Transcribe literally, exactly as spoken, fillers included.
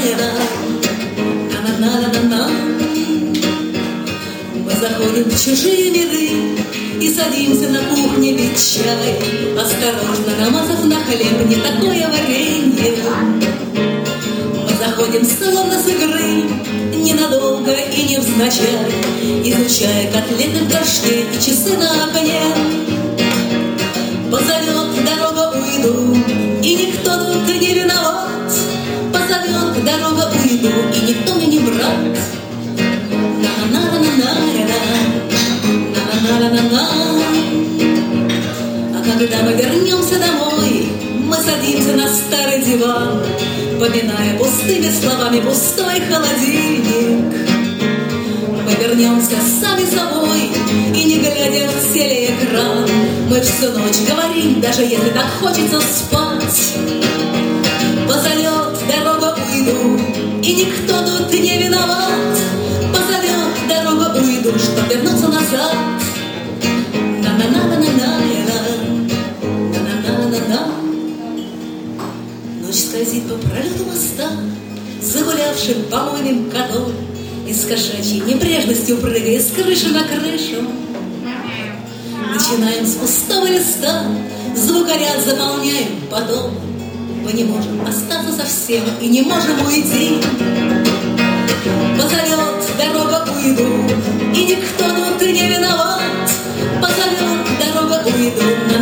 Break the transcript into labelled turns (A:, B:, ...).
A: Мы заходим в чужие миры и садимся на кухне пить чай, осторожно намазав на хлеб не такое варенье. Мы заходим словно с игры, ненадолго и невзначай, изучая котлеты в горшке и часы на окне. Позовет дорога, уйду, и никто тут не виноват. Позовет дорога, уйду, и никто мне не брат. А когда мы вернемся домой, мы садимся на старый диван, поминая пустыми словами пустой холодильник. Мы вернемся сами собой, и не глядя в телеэкран, мы всю ночь говорим, даже если так хочется спать. Позовет дорога, уйду, и никто тут не виноват. Позовет дорога, уйду, чтоб вернуться назад. Ночь скользит по пролету моста, загулявшим помойным котом, и с кошачьей небрежностью прыгая с крыши на крышу. Начинаем с пустого листа, звукоряд заполняем потом. Мы не можем остаться совсем и не можем уйти. Позовет дорога, уйду, и никто тут не виноват. Позовет дорога, уйду.